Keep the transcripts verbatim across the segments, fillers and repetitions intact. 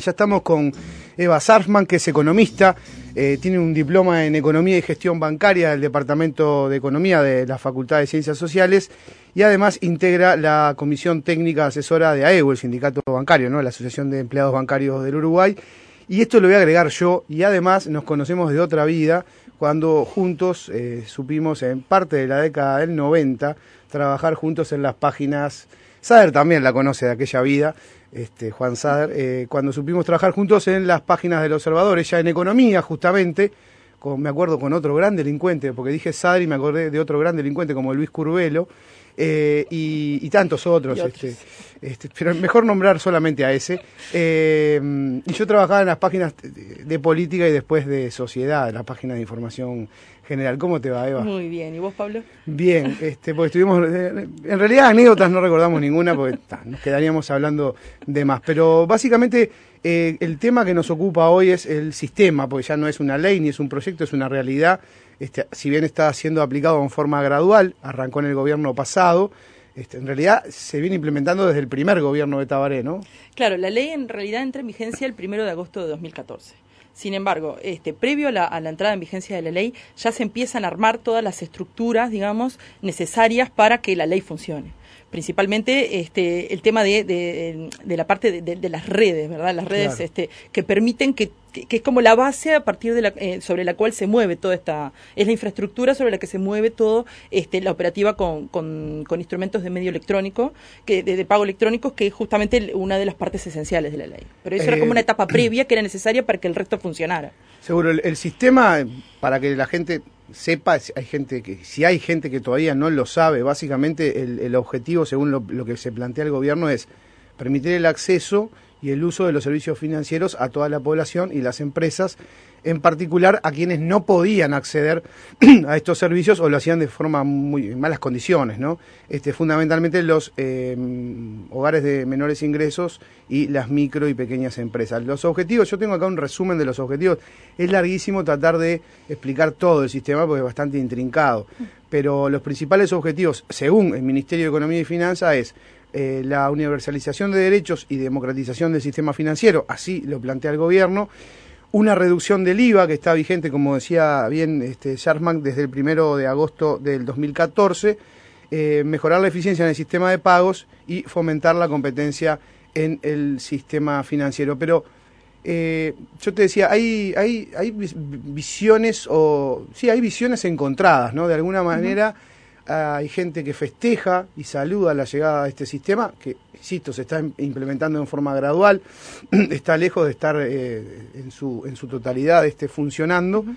Ya estamos con Eva Sarfman, que es economista, eh, tiene un diploma en Economía y Gestión Bancaria del Departamento de Economía de la Facultad de Ciencias Sociales y además integra la Comisión Técnica Asesora de A E U, el Sindicato Bancario, ¿no?, la Asociación de Empleados Bancarios del Uruguay. Y esto lo voy a agregar yo, y además nos conocemos de otra vida, cuando juntos eh, supimos en parte de la década del noventa trabajar juntos en las páginas. Sader también la conoce de aquella vida, este, Juan Sader, eh, cuando supimos trabajar juntos en las páginas del Observador, ella en economía justamente, con, me acuerdo con otro gran delincuente, porque dije Sader y me acordé de otro gran delincuente como Luis Curbelo, eh, y, y tantos otros, y otros. Este, este, pero mejor nombrar solamente a ese. Eh, y yo trabajaba en las páginas de, de política y después de sociedad, en las páginas de información general. ¿Cómo te va, Eva? Muy bien. ¿Y vos, Pablo? Bien, este, porque estuvimos, eh, en realidad anécdotas no recordamos ninguna porque ta, nos quedaríamos hablando de más, pero básicamente eh, el tema que nos ocupa hoy es el sistema, porque ya no es una ley ni es un proyecto, es una realidad. Este, si bien está siendo aplicado en forma gradual, arrancó en el gobierno pasado, este, en realidad se viene implementando desde el primer gobierno de Tabaré, ¿no? Claro, la ley en realidad entra en vigencia el primero de agosto de dos mil catorce. Sin embargo, este, previo a la, a la entrada en vigencia de la ley, ya se empiezan a armar todas las estructuras, digamos, necesarias para que la ley funcione. Principalmente este, el tema de, de, de la parte de, de, de las redes, ¿verdad? Las redes claro. este, que permiten que, que, que es como la base a partir de la, eh, sobre la cual se mueve toda esta, es la infraestructura sobre la que se mueve todo este, la operativa con, con, con instrumentos de medio electrónico, que, de, de pago electrónicos, que es justamente una de las partes esenciales de la ley. Pero eso eh, era como una etapa previa que era necesaria para que el resto funcionara. Seguro, el, el sistema, para que la gente sepa, hay gente que, si hay gente que todavía no lo sabe, básicamente el, el objetivo, según lo, lo que se plantea el gobierno, es permitir el acceso y el uso de los servicios financieros a toda la población y las empresas, en particular a quienes no podían acceder a estos servicios o lo hacían de forma muy en malas condiciones, ¿no? Este, fundamentalmente los eh, hogares de menores ingresos y las micro y pequeñas empresas. Los objetivos, yo tengo acá un resumen de los objetivos, es larguísimo tratar de explicar todo el sistema porque es bastante intrincado, pero los principales objetivos, según el Ministerio de Economía y Finanzas, es eh, la universalización de derechos y democratización del sistema financiero, así lo plantea el gobierno. Una reducción del I V A que está vigente, como decía bien este, Sarfman, desde el primero de agosto del dos mil catorce, eh, mejorar la eficiencia en el sistema de pagos y fomentar la competencia en el sistema financiero. Pero eh, yo te decía, hay, hay, hay visiones, o sí, hay visiones encontradas, ¿no? De alguna manera uh-huh. hay gente que festeja y saluda la llegada de este sistema, que, insisto, se está implementando en forma gradual, está lejos de estar eh, en, su, en su totalidad este, funcionando, uh-huh.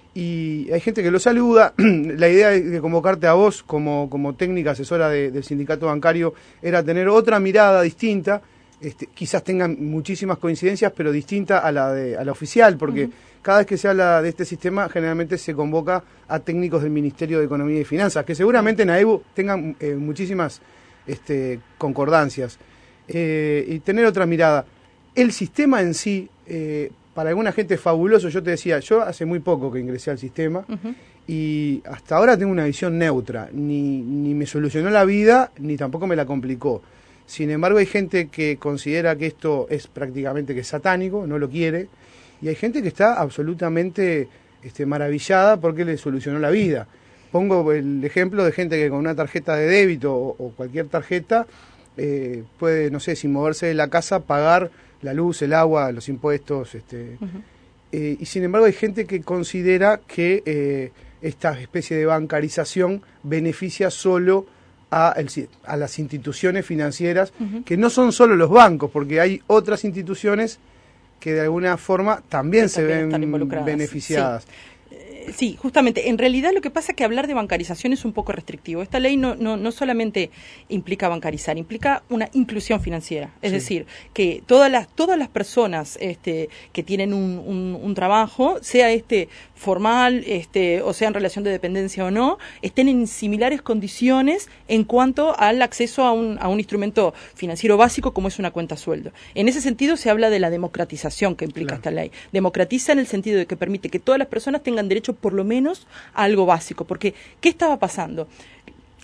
y hay gente que lo saluda. La idea de convocarte a vos como, como técnica asesora de, del sindicato bancario era tener otra mirada distinta, este, quizás tengan muchísimas coincidencias, pero distinta a la, de, a la oficial, porque uh-huh. cada vez que se habla de este sistema, generalmente se convoca a técnicos del Ministerio de Economía y Finanzas, que seguramente en A E U tengan eh, muchísimas este, concordancias, eh, y tener otra mirada. El sistema en sí, eh, para alguna gente es fabuloso. Yo te decía, yo hace muy poco que ingresé al sistema, uh-huh. y hasta ahora tengo una visión neutra, ni, ni me solucionó la vida, ni tampoco me la complicó. Sin embargo, hay gente que considera que esto es prácticamente que es satánico, no lo quiere, y hay gente que está absolutamente este, maravillada porque le solucionó la vida. Pongo el ejemplo de gente que con una tarjeta de débito o, o cualquier tarjeta eh, puede, no sé, sin moverse de la casa, pagar la luz, el agua, los impuestos. Este, uh-huh. eh, y sin embargo hay gente que considera que eh, esta especie de bancarización beneficia solo a, el, a las instituciones financieras, uh-huh. que no son solo los bancos, porque hay otras instituciones que de alguna forma también, también se ven beneficiadas. Sí. Sí, justamente. En realidad lo que pasa es que hablar de bancarización es un poco restrictivo. Esta ley no, no, no solamente implica bancarizar, implica una inclusión financiera. Es sí. decir, que todas las, todas las personas este, que tienen un, un, un trabajo, sea este formal, este, o sea en relación de dependencia o no, estén en similares condiciones en cuanto al acceso a un, a un instrumento financiero básico como es una cuenta sueldo. En ese sentido se habla de la democratización que implica claro. esta ley. Democratiza en el sentido de que permite que todas las personas tengan derecho por lo menos a algo básico. Porque, ¿qué estaba pasando?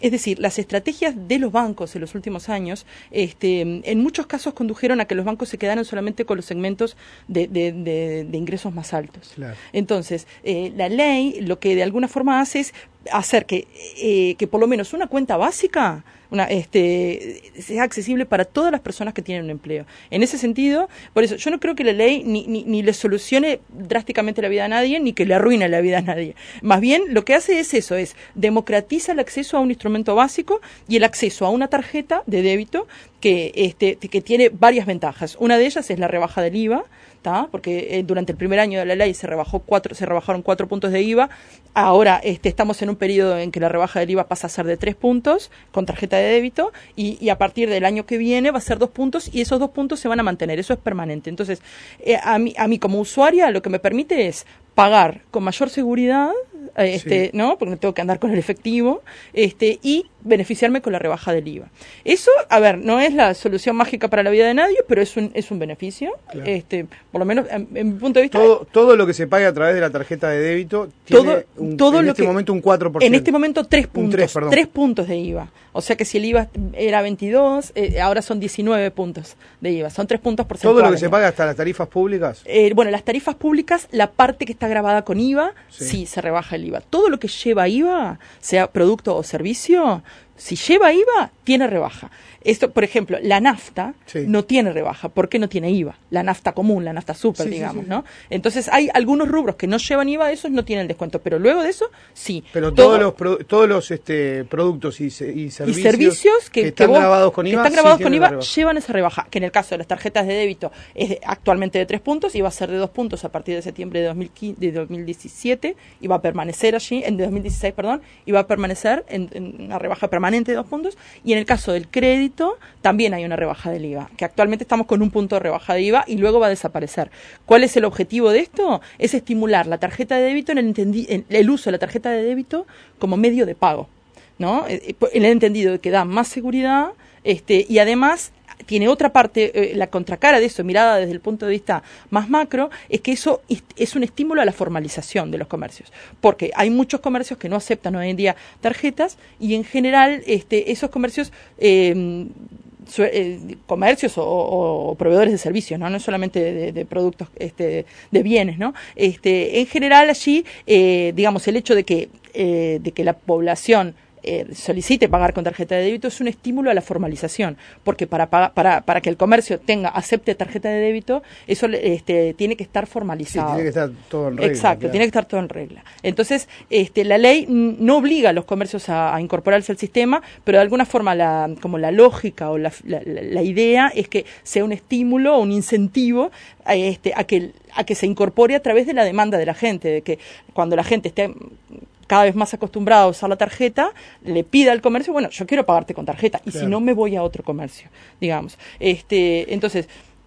es decir, las estrategias de los bancos en los últimos años, este, en muchos casos condujeron a que los bancos se quedaran solamente con los segmentos de, de, de, de ingresos más altos. Claro. Entonces, eh, la ley lo que de alguna forma hace es hacer que, eh, que por lo menos una cuenta básica Una, este, sea accesible para todas las personas que tienen un empleo. En ese sentido, por eso, yo no creo que la ley ni, ni, ni le solucione drásticamente la vida a nadie, ni que le arruine la vida a nadie. Más bien, lo que hace es eso, es democratiza el acceso a un instrumento básico y el acceso a una tarjeta de débito que, este, que tiene varias ventajas. Una de ellas es la rebaja del I V A, ¿tá? Porque eh, durante el primer año de la ley se rebajó cuatro, se rebajaron cuatro puntos de I V A. Ahora este, estamos en un periodo en que la rebaja del I V A pasa a ser de tres puntos con tarjeta de débito y, y a partir del año que viene va a ser dos puntos y esos dos puntos se van a mantener. Eso es permanente. Entonces, eh, a mí, a mí como usuaria lo que me permite es pagar con mayor seguridad, eh, este, sí. ¿no? Porque no tengo que andar con el efectivo, este, y beneficiarme con la rebaja del I V A. Eso, a ver, no es la solución mágica para la vida de nadie, pero es un, es un beneficio. Claro. Este, por lo menos, en, en mi punto de vista. Todo, todo lo que se pague a través de la tarjeta de débito tiene todo, un, todo en lo este que, momento un cuatro por ciento. En este momento tres puntos. tres, perdón. tres puntos de I V A. O sea que si el I V A era veintidós, eh, ahora son diecinueve puntos de I V A. Son tres puntos porcentuales. ¿Todo lo que se paga hasta las tarifas públicas? Eh, bueno, las tarifas públicas, la parte que está grabada con I V A, sí. sí, se rebaja el I V A. Todo lo que lleva I V A, sea producto o servicio, si lleva I V A, tiene rebaja. Esto, por ejemplo, la nafta sí. no tiene rebaja. ¿Por qué no tiene I V A? La nafta común, la nafta super, sí, digamos, sí, sí. ¿no? Entonces, hay algunos rubros que no llevan I V A, esos no tienen descuento, pero luego de eso, sí. Pero todo, todos los pro, todos los este, productos y, y servicios, y servicios que, que están que vos, grabados con I V A, que están grabados sí con I V A llevan esa rebaja, que en el caso de las tarjetas de débito es de, actualmente de tres puntos y va a ser de dos puntos a partir de septiembre de, dos mil quince, de dos mil diecisiete y va a permanecer allí, en dos mil dieciséis, perdón, y va a permanecer en, en una rebaja permanente de dos puntos. Y en el caso del crédito, también hay una rebaja del I V A, que actualmente estamos con un punto de rebaja de I V A y luego va a desaparecer. ¿Cuál es el objetivo de esto? Es estimular la tarjeta de débito en el, entendi- en el uso de la tarjeta de débito como medio de pago, ¿no? En el entendido de que da más seguridad, este, y además tiene otra parte, eh, la contracara de eso, mirada desde el punto de vista más macro, es que eso es un estímulo a la formalización de los comercios, porque hay muchos comercios que no aceptan hoy en día tarjetas y en general este, esos comercios, eh, su, eh, comercios o, o, o proveedores de servicios, no, no solamente de, de productos, este, de bienes, ¿no? Este, en general allí, eh, digamos, el hecho de que, eh, de que la población Eh, solicite pagar con tarjeta de débito es un estímulo a la formalización, porque para para para que el comercio tenga acepte tarjeta de débito, eso este, tiene que estar formalizado. Sí, tiene que estar todo en regla. Exacto, claro. Tiene que estar todo en regla. Entonces, este, la ley no obliga a los comercios a, a incorporarse al sistema, pero de alguna forma la como la lógica o la, la, la idea es que sea un estímulo, un incentivo a, este, a que a que se incorpore a través de la demanda de la gente, de que cuando la gente esté cada vez más acostumbrado a usar la tarjeta, le pida al comercio, bueno, yo quiero pagarte con tarjeta, y claro. Si no me voy a otro comercio, digamos. Este, entonces,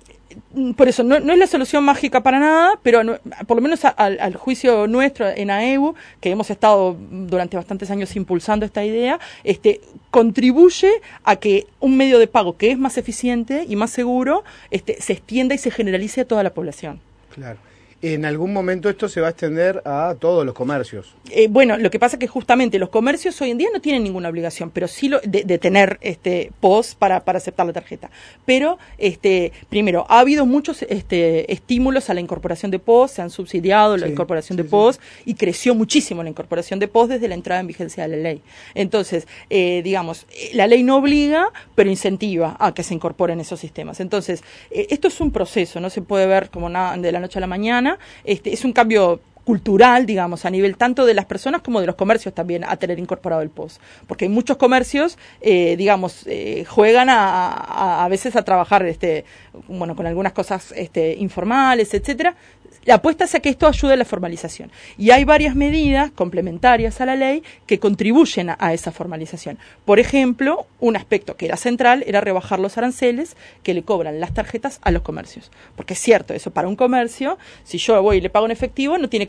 por eso, no, no es la solución mágica para nada, pero no, por lo menos a, al, al juicio nuestro en A E U, que hemos estado durante bastantes años impulsando esta idea, este, contribuye a que un medio de pago que es más eficiente y más seguro, este, se extienda y se generalice a toda la población. Claro. En algún momento esto se va a extender a todos los comercios. Eh, bueno, lo que pasa es que justamente los comercios hoy en día no tienen ninguna obligación, pero sí lo, de, de tener este P O S para, para aceptar la tarjeta. Pero, este, primero, ha habido muchos este, estímulos a la incorporación de P O S, se han subsidiado la sí, incorporación sí, de P O S sí. Y creció muchísimo la incorporación de P O S desde la entrada en vigencia de la ley. Entonces, eh, digamos, la ley no obliga, pero incentiva a que se incorporen esos sistemas. Entonces, eh, esto es un proceso, no se puede ver como nada de la noche a la mañana. Este, es un cambio cultural, digamos, a nivel tanto de las personas como de los comercios también a tener incorporado el P O S. Porque hay muchos comercios, eh, digamos, eh, juegan a, a, a veces a trabajar, este, bueno, con algunas cosas este, informales, etcétera. La apuesta es a que esto ayude a la formalización. Y hay varias medidas complementarias a la ley que contribuyen a, a esa formalización. Por ejemplo, un aspecto que era central era rebajar los aranceles que le cobran las tarjetas a los comercios. Porque es cierto, eso para un comercio, si yo voy y le pago en efectivo, no tiene que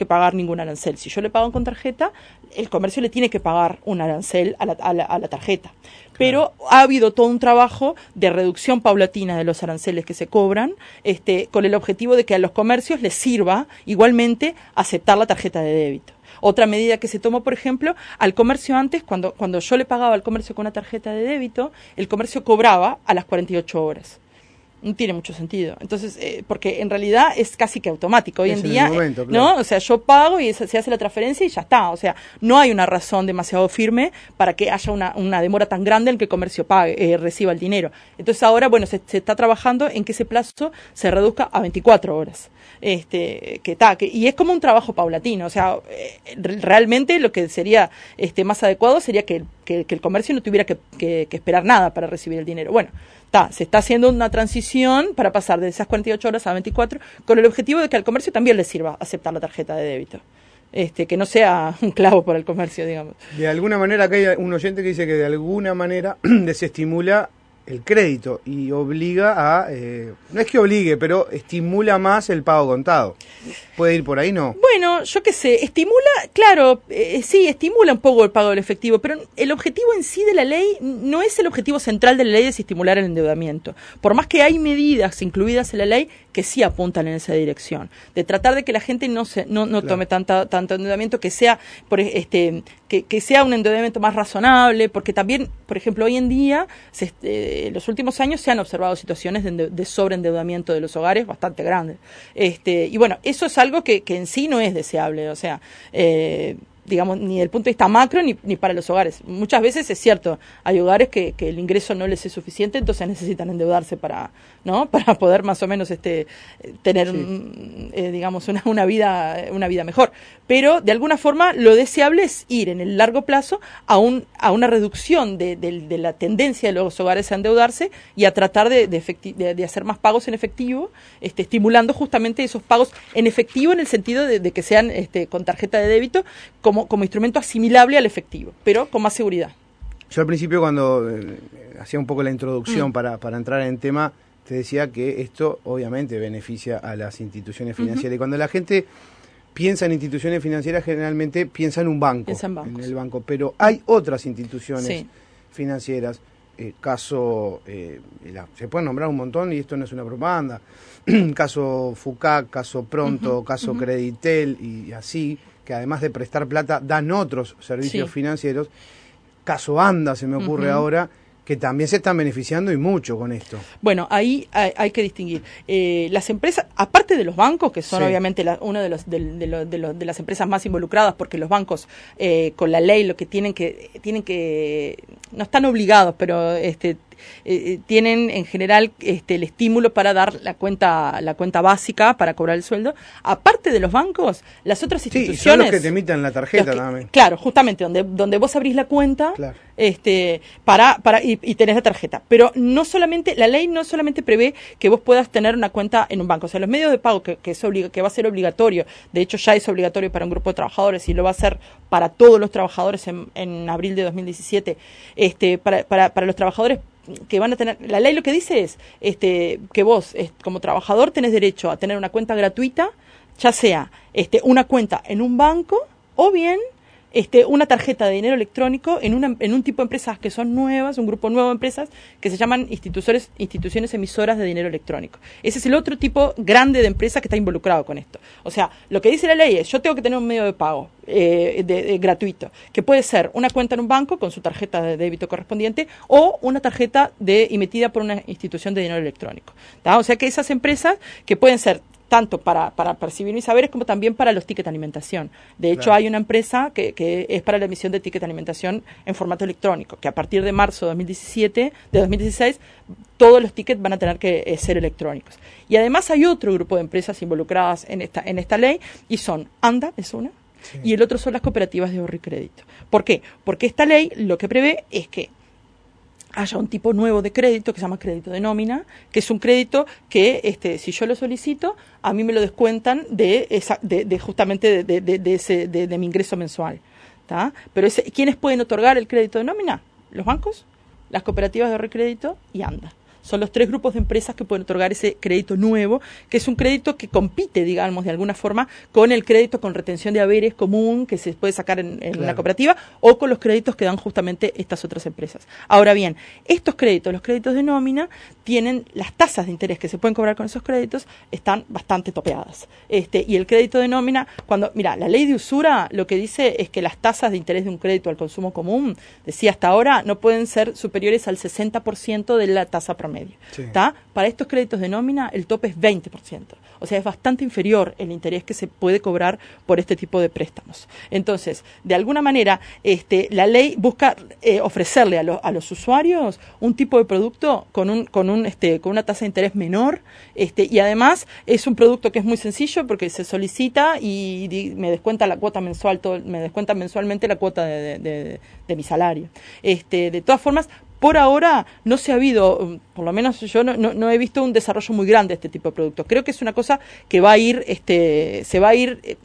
que pagar ningún arancel. Si yo le pago con tarjeta, el comercio le tiene que pagar un arancel a la, a la, a la tarjeta. Claro. Pero ha habido todo un trabajo de reducción paulatina de los aranceles que se cobran, este, con el objetivo de que a los comercios les sirva igualmente aceptar la tarjeta de débito. Otra medida que se tomó, por ejemplo, al comercio antes, cuando, cuando yo le pagaba al comercio con una tarjeta de débito, el comercio cobraba a las cuarenta y ocho horas. No tiene mucho sentido. Entonces, eh, porque en realidad es casi que automático. Hoy es en día, momento, eh, claro. ¿no? O sea, yo pago y se hace la transferencia y ya está. O sea, no hay una razón demasiado firme para que haya una, una demora tan grande en que el comercio pague, eh, reciba el dinero. Entonces ahora, bueno, se, se está trabajando en que ese plazo se reduzca a veinticuatro horas. Este, que está, que, y es como un trabajo paulatino. O sea, eh, realmente lo que sería este, más adecuado sería que, que, que el comercio no tuviera que, que, que esperar nada para recibir el dinero. Bueno, está, se está haciendo una transición para pasar de esas cuarenta y ocho horas a veinticuatro, con el objetivo de que al comercio también le sirva aceptar la tarjeta de débito. Este, que no sea un clavo para el comercio, digamos. De alguna manera, acá hay un oyente que dice que de alguna manera desestimula el crédito y obliga a, eh, no es que obligue, pero estimula más el pago contado. ¿Puede ir por ahí, no? Bueno, yo qué sé, estimula, claro, eh, sí, estimula un poco el pago del efectivo, pero el objetivo en sí de la ley no es el objetivo central de la ley, es estimular el endeudamiento. Por más que hay medidas incluidas en la ley que sí apuntan en esa dirección, de tratar de que la gente no se no, no claro. tome tanta, tanto endeudamiento, que sea por este que, que sea un endeudamiento más razonable, porque también, por ejemplo, hoy en día, se, eh, en los últimos años se han observado situaciones de, de sobreendeudamiento de los hogares bastante grandes. Este, y bueno, eso es algo que, que en sí no es deseable, o sea, eh, digamos, ni desde el punto de vista macro ni, ni para los hogares. Muchas veces es cierto, hay hogares que, que el ingreso no les es suficiente, entonces necesitan endeudarse para, ¿no? Para poder más o menos este tener, sí. un, eh, digamos, una, una vida una vida mejor. Pero de alguna forma lo deseable es ir en el largo plazo a un a una reducción de, de, de la tendencia de los hogares a endeudarse y a tratar de, de, efecti- de, de hacer más pagos en efectivo, este, estimulando justamente esos pagos en efectivo en el sentido de, de que sean este, con tarjeta de débito como, como instrumento asimilable al efectivo, pero con más seguridad. Yo al principio cuando eh, hacía un poco la introducción mm. para, para entrar en tema, te decía que esto obviamente beneficia a las instituciones financieras. Uh-huh. Y cuando la gente piensa en instituciones financieras, generalmente piensa en un banco, piensa en, en el banco. Pero hay otras instituciones sí. financieras, eh, caso, eh, la, se pueden nombrar un montón y esto no es una propaganda, caso FUCAC, caso Pronto, uh-huh. caso uh-huh. Creditel y así, que además de prestar plata dan otros servicios sí. financieros. Caso ANDA se me ocurre uh-huh. ahora, que también se están beneficiando y mucho con esto. Bueno, ahí hay, hay que distinguir. Eh, las empresas, aparte de los bancos, que son sí. obviamente la, una de, los, de, de, lo, de, lo, de las empresas más involucradas, porque los bancos eh, con la ley lo que tienen que, tienen que, no están obligados, pero este Eh, tienen en general este el estímulo para dar la cuenta la cuenta básica para cobrar el sueldo. Aparte de los bancos, las otras instituciones, sí, son los que te emitan la tarjeta que, también. Claro, justamente donde donde vos abrís la cuenta, claro. este para para y, y tenés la tarjeta. Pero no solamente la ley no solamente prevé que vos puedas tener una cuenta en un banco, o sea, los medios de pago que que es obliga, que va a ser obligatorio. De hecho, ya es obligatorio para un grupo de trabajadores y lo va a ser para todos los trabajadores en, en abril de dos mil diecisiete. Este para para para los trabajadores que van a tener, la ley lo que dice es este que vos es, como trabajador tenés derecho a tener una cuenta gratuita, ya sea este una cuenta en un banco o bien este una tarjeta de dinero electrónico en una en un tipo de empresas que son nuevas, un grupo nuevo de empresas que se llaman instituciones instituciones emisoras de dinero electrónico. Ese es el otro tipo grande de empresa que está involucrado con esto. O sea, lo que dice la ley es, yo tengo que tener un medio de pago eh, de, de, gratuito, que puede ser una cuenta en un banco con su tarjeta de débito correspondiente o una tarjeta de emitida por una institución de dinero electrónico. ¿Tá? O sea que esas empresas que pueden ser tanto para, para percibir mis saberes como también para los tickets de alimentación. De hecho, claro. hay una empresa que, que es para la emisión de tickets de alimentación en formato electrónico, que a partir de marzo de dos mil diecisiete, de dos mil dieciséis, todos los tickets van a tener que eh, ser electrónicos. Y además hay otro grupo de empresas involucradas en esta, en esta ley, y son ANDA, es una, sí. y el otro son las cooperativas de ahorro y crédito. ¿Por qué? Porque esta ley lo que prevé es que haya un tipo nuevo de crédito que se llama crédito de nómina, que es un crédito que este si yo lo solicito, a mí me lo descuentan de esa de, de justamente de, de, de ese de, de mi ingreso mensual, ¿tá? Pero ese, ¿quiénes pueden otorgar el crédito de nómina? Los bancos, las cooperativas de ahorro y crédito y ANDA. son los tres grupos de empresas que pueden otorgar ese crédito nuevo, que es un crédito que compite, digamos, de alguna forma, con el crédito con retención de haberes común que se puede sacar en, en claro. una cooperativa, o con los créditos que dan justamente estas otras empresas. Ahora bien, estos créditos, los créditos de nómina, tienen las tasas de interés que se pueden cobrar con esos créditos, están bastante topeadas. Este, y el crédito de nómina, cuando, mira, la ley de usura lo que dice es que las tasas de interés de un crédito al consumo común, decía hasta ahora, no pueden ser superiores al sesenta por ciento de la tasa promedio. Sí. ¿Tá? Para estos créditos de nómina, el tope es veinte por ciento. O sea, es bastante inferior el interés que se puede cobrar por este tipo de préstamos. Entonces, de alguna manera, este, la ley busca eh, ofrecerle a, lo, a los usuarios un tipo de producto con un, con un, este, con una tasa de interés menor, este, y además es un producto que es muy sencillo porque se solicita y, y me descuenta la cuota mensual, todo, me descuenta mensualmente la cuota de, de, de, de mi salario. Este, de todas formas, por ahora no se ha habido, por lo menos yo no, no, no he visto un desarrollo muy grande de este tipo de productos. Creo que es una cosa que va a ir, este, se va a ir eh,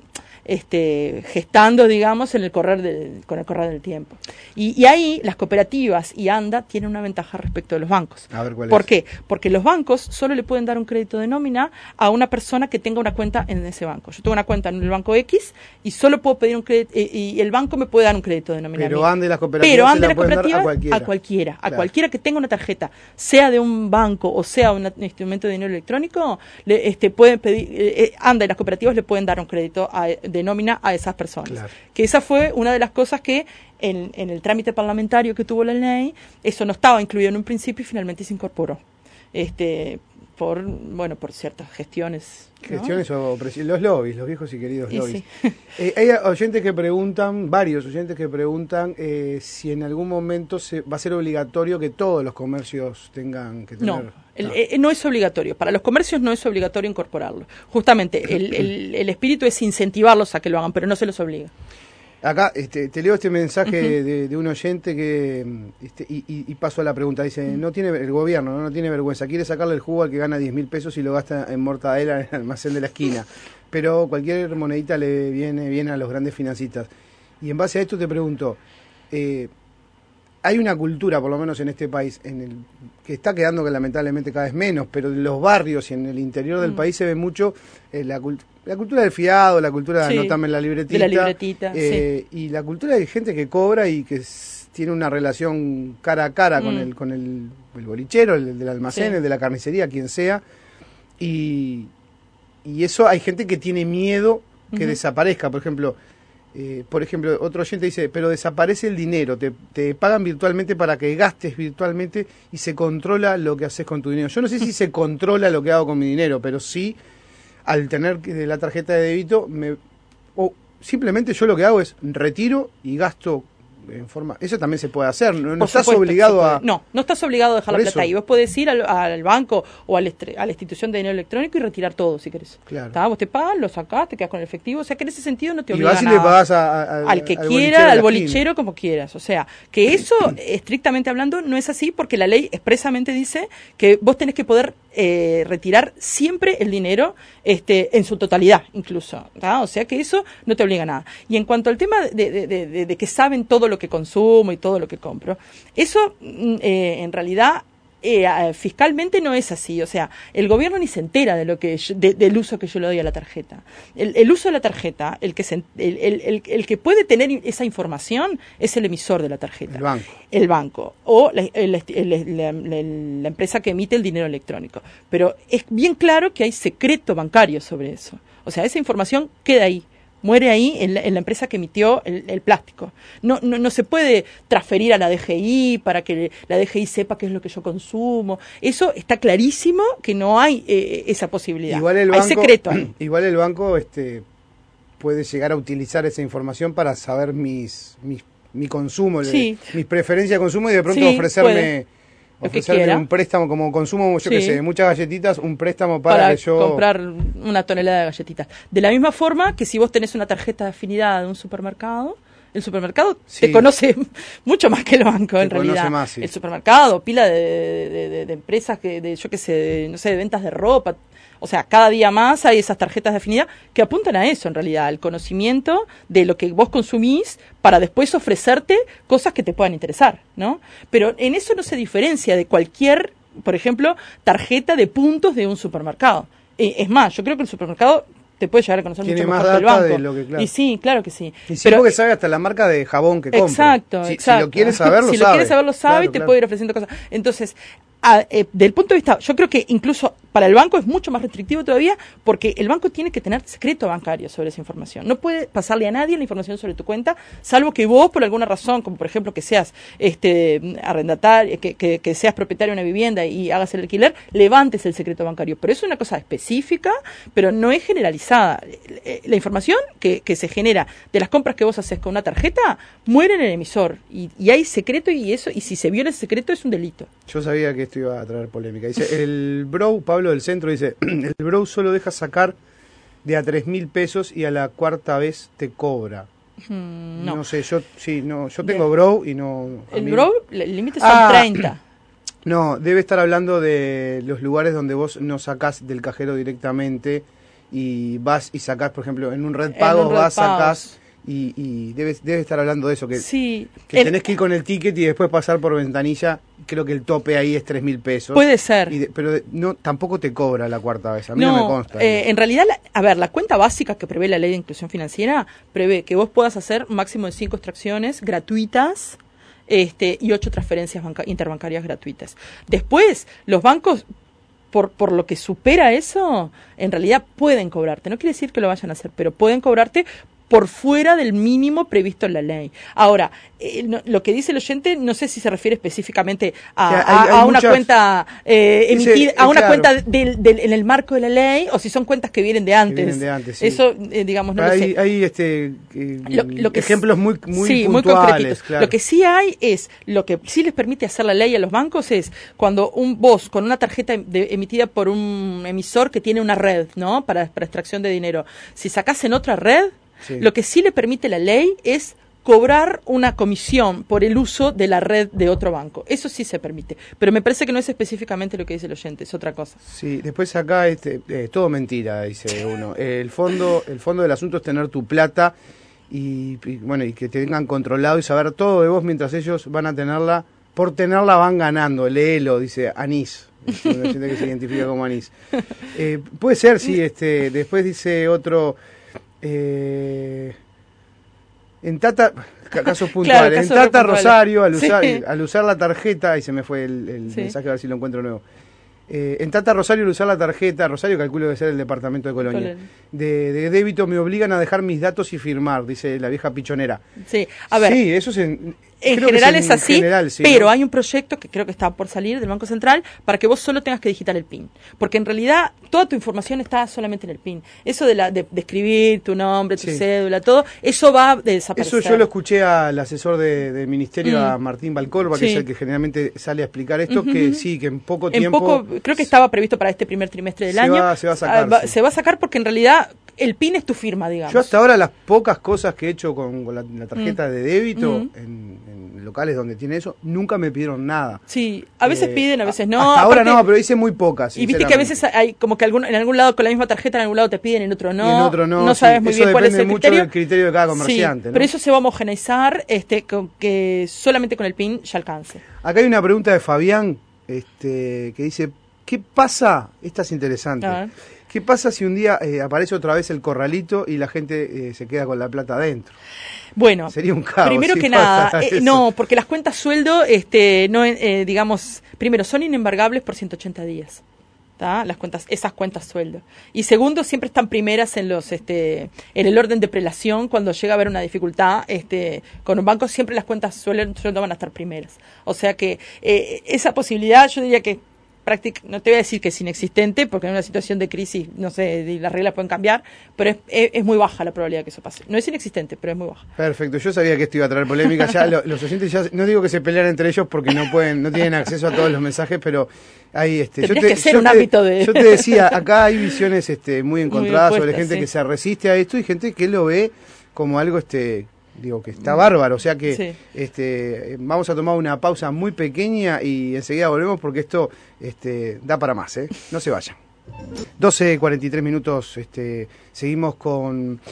este, gestando, digamos, en el correr del, con el correr del tiempo. Y, y ahí las cooperativas y ANDA tienen una ventaja respecto de los bancos. A ver, ¿cuál ¿Por es? qué? Porque los bancos solo le pueden dar un crédito de nómina a una persona que tenga una cuenta en ese banco. Yo tengo una cuenta en el banco X y solo puedo pedir un crédito, y, y el banco me puede dar un crédito de nómina. Pero ANDA y las cooperativas Pero se ANDA y la las pueden dar cooperativas a cualquiera. a cualquiera, a Claro. cualquiera que tenga una tarjeta, sea de un banco o sea un instrumento de dinero electrónico, le, este, pueden pedir, eh, ANDA y las cooperativas le pueden dar un crédito a, de nómina a esas personas. Claro. Que esa fue una de las cosas que en, en el trámite parlamentario que tuvo la ley, eso no estaba incluido en un principio y finalmente se incorporó. Este, por, bueno, por ciertas gestiones. ¿no? Gestiones o presi- los lobbies, los viejos y queridos Y lobbies. sí. Eh, hay oyentes que preguntan, varios oyentes que preguntan eh, si en algún momento se, va a ser obligatorio que todos los comercios tengan que tener... No, el, eh, no es obligatorio. Para los comercios no es obligatorio incorporarlo. Justamente, el, el, el espíritu es incentivarlos a que lo hagan, pero no se los obliga. Acá este, te leo este mensaje Ujú. de, de un oyente que este, y, y, y paso a la pregunta. Dice, no tiene el gobierno, no, no tiene vergüenza, quiere sacarle el jugo al que gana diez mil pesos y lo gasta en mortadela en el almacén de la esquina. Pero cualquier monedita le viene bien a los grandes financistas. Y en base a esto te pregunto, eh, hay una cultura, por lo menos en este país, en el que está quedando que lamentablemente cada vez menos, pero en los barrios y en el interior del Mm. país se ve mucho eh, la, cult la cultura del fiado, la cultura de Sí, anotame en la libretita. de la libretita, eh, Y la cultura de gente que cobra y que s tiene una relación cara a cara mm. con el con el, el bolichero, el, el del almacén, sí. el de la carnicería, quien sea. Y, y eso hay gente que tiene miedo que uh-huh. desaparezca, por ejemplo. Eh, por ejemplo, otro oyente dice, pero desaparece el dinero, te, te pagan virtualmente para que gastes virtualmente y se controla lo que haces con tu dinero. Yo no sé si se controla lo que hago con mi dinero, pero sí, al tener la tarjeta de débito, me, o simplemente yo lo que hago es retiro y gasto en forma... Eso también se puede hacer, no, no estás supuesto, obligado a... No, no estás obligado a dejar Por la plata eso. ahí. Vos podés ir al, al banco o al estre, a la institución de dinero electrónico y retirar todo, si querés. Claro. ¿Tá? Vos te pagas, lo sacás, te quedás con el efectivo. O sea, que en ese sentido no te Y obliga vas y a le nada. pagás a, a, al que al quiera, al bolichero, bolichero, como quieras. O sea, que eso, estrictamente hablando, no es así porque la ley expresamente dice que vos tenés que poder eh, retirar siempre el dinero este, en su totalidad, incluso. ¿tá? O sea, que eso no te obliga a nada. Y en cuanto al tema de, de, de, de, de que saben todo lo que consumo y todo lo que compro, eso eh, en realidad eh, fiscalmente no es así. O sea, el gobierno ni se entera de lo que yo, de, del uso que yo le doy a la tarjeta. El, el uso de la tarjeta, el que, se, el, el, el, el que puede tener esa información es el emisor de la tarjeta. El banco. El banco o la, el, el, la, la, la empresa que emite el dinero electrónico. Pero es bien claro que hay secreto bancario sobre eso. O sea, esa información queda ahí. Muere ahí en la, en la empresa que emitió el, el plástico. No, no, no se puede transferir a la D G I para que la D G I sepa qué es lo que yo consumo. Eso está clarísimo que no hay eh, esa posibilidad. Igual el hay banco, secreto ahí. Igual el banco este, puede llegar a utilizar esa información para saber mis, mis mi consumo, sí. le, mis preferencias de consumo y de pronto sí, ofrecerme... Puede. Ofrecerme un préstamo como consumo, yo sí. qué sé, muchas galletitas, un préstamo para, para que yo... comprar una tonelada de galletitas. De la misma forma que si vos tenés una tarjeta de afinidad de un supermercado, el supermercado sí. te conoce mucho más que el banco, te en realidad. Más, sí. El supermercado, pila de, de, de, de empresas, que de yo qué sé, de, no sé, de ventas de ropa. O sea, cada día más hay esas tarjetas de afinidad que apuntan a eso, en realidad, al conocimiento de lo que vos consumís para después ofrecerte cosas que te puedan interesar, ¿no? Pero en eso no se diferencia de cualquier por ejemplo, tarjeta de puntos de un supermercado. Eh, es más, yo creo que el supermercado te puede llegar a conocer Tiene mucho más mejor que el data banco. de lo que, claro. Y sí, claro que sí. Y sí, pero porque sabe hasta la marca de jabón que compra. Exacto, si, exacto. Si lo quiere saber, lo si sabe. lo quiere saber, lo sabe, Claro, y te claro. puede ir ofreciendo cosas. Entonces, a, eh, del punto de vista, yo creo que incluso para el banco es mucho más restrictivo todavía, porque el banco tiene que tener secreto bancario sobre esa información. No puede pasarle a nadie la información sobre tu cuenta, salvo que vos, por alguna razón, como por ejemplo que seas este arrendatario, que, que, que seas propietario de una vivienda y hagas el alquiler, levantes el secreto bancario. Pero es una cosa específica, pero no es generalizada. La información que, que se genera de las compras que vos haces con una tarjeta muere en el emisor. Y, y hay secreto, y eso, y si se viola ese secreto es un delito. Yo sabía que esto iba a traer polémica. Dice, el bro, Pablo del Centro, dice, el bro solo deja sacar de a tres mil pesos y a la cuarta vez te cobra. Mm, no. No sé, yo sí, no, yo tengo bro y no... El mí... bro, el límite son ah, treinta. No, debe estar hablando de los lugares donde vos no sacás del cajero directamente y vas y sacás, por ejemplo, en un red pago, un red vas, pagos. sacás y, y debe, debe estar hablando de eso, que, Sí, que el- tenés que ir con el ticket y después pasar por ventanilla. Creo que el tope ahí es tres mil pesos. puede ser. Y de- pero de- no, tampoco te cobra la cuarta vez, a mí no, me consta. eh, en realidad, la- a ver, la cuenta básica que prevé la ley de inclusión financiera prevé que vos puedas hacer un máximo de cinco extracciones gratuitas este, y ocho transferencias banca- interbancarias gratuitas. Después, los bancos, por, por lo que supera eso, en realidad pueden cobrarte. No quiere decir que lo vayan a hacer, pero pueden cobrarte por fuera del mínimo previsto en la ley. Ahora, eh, no, lo que dice el oyente, no sé si se refiere específicamente a, O sea, a- hay- hay a una muchas- cuenta eh, Dice, emitida, a eh, una claro. cuenta del, del- en el marco de la ley, o si son cuentas que vienen de antes. vienen de antes, sí. Eso, eh, digamos, no lo hay, sé. hay este, eh, Lo- lo que ejemplos sí- muy, muy sí, muy puntuales. concretitos. Claro. Lo que sí hay es, lo que sí les permite hacer la ley a los bancos es cuando un vos con una tarjeta de- emitida por un emisor que tiene una red, ¿no? Para, para extracción de dinero, si sacás en otra red, Sí. lo que sí le permite la ley es cobrar una comisión por el uso de la red de otro banco. Eso sí se permite. Pero me parece que no es específicamente lo que dice el oyente, es otra cosa. Sí, después acá este, eh, todo mentira, dice uno. El fondo, el fondo del asunto es tener tu plata y, y, bueno, y que te tengan controlado y saber todo de vos mientras ellos van a tenerla, por tenerla van ganando. Léelo, dice Anís. Es una gente que se identifica como Anís. Eh, puede ser, sí, este, después dice otro, eh, en Tata, ca- casos puntuales, casos en Tata puntuales. Rosario, al usar, Sí. al usar la tarjeta, ahí se me fue el, el Sí. mensaje, a ver si lo encuentro nuevo. Eh, en Tata Rosario, al usar la tarjeta, Rosario calculo debe ser el departamento de Colonia, Colonia. de, de débito me obligan a dejar mis datos y firmar, dice la vieja pichonera. Sí, a ver. Sí, eso es en, En creo que general es, en así, general, sí, pero ¿no? hay un proyecto que creo que está por salir del Banco Central para que vos solo tengas que digitar el PIN. Porque en realidad toda tu información está solamente en el PIN. Eso de, la, de, de escribir tu nombre, tu Sí. cédula, todo, eso va a desaparecer. Eso yo lo escuché al asesor de- del ministerio, Mm. a Martín Balcorba, que Sí. es el que generalmente sale a explicar esto, Ujú, que ujú. sí, que en poco En tiempo... poco, creo que estaba previsto para este primer trimestre del Se año. va- se va a sacar, Ah, va- sí. Se va a sacar porque en realidad el PIN es tu firma, digamos. Yo hasta ahora las pocas cosas que he hecho con, con la, la tarjeta Mm. de débito Mm. en, en locales donde tiene eso, nunca me pidieron nada. Sí, a veces Eh, piden, a veces no. Hasta ahora Aparte- no, pero hice muy pocas. Y viste que a sinceramente. veces hay como que algún, en algún lado con la misma tarjeta, en algún lado te piden, en otro no. Y en otro no, No sí. sabes muy Eso bien cuál es depende el mucho criterio. del criterio de cada comerciante, Sí, ¿no? pero eso se va a homogeneizar, este, con que solamente con el PIN ya alcance. Acá hay una pregunta de Fabián, este, que dice, ¿qué pasa? Esta es interesante. A ver. ¿Qué pasa si un día eh, aparece otra vez el corralito y la gente eh, se queda con la plata adentro? Bueno, Sería un caos. primero si que nada, pasara eh, eso. no, porque las cuentas sueldo, este, no, eh, digamos, primero son inembargables por ciento ochenta días. ¿tá? Las cuentas, esas cuentas sueldo. Y segundo, siempre están primeras en los, este, en el orden de prelación cuando llega a haber una dificultad, este, con un banco siempre las cuentas sueldo, sueldo van a estar primeras. O sea que eh, esa posibilidad, yo diría que práctica, no te voy a decir que es inexistente, porque en una situación de crisis, no sé, las reglas pueden cambiar, pero es, es, es muy baja la probabilidad de que eso pase. No es inexistente, pero es muy baja. Perfecto, yo sabía que esto iba a traer polémica. Ya lo- los oyentes ya no digo que se pelean entre ellos porque no pueden, no tienen acceso a todos los mensajes, pero hay este. Tendrías yo te, que ser yo un te- ámbito de- Yo te decía, acá hay visiones este muy encontradas sobre opuestas, gente sí. que se resiste a esto y gente que lo ve como algo este. Digo que está bárbaro, o sea que Sí. este, vamos a tomar una pausa muy pequeña y enseguida volvemos porque esto este, da para más, ¿eh? No se vayan. doce cuarenta y tres minutos, este, seguimos con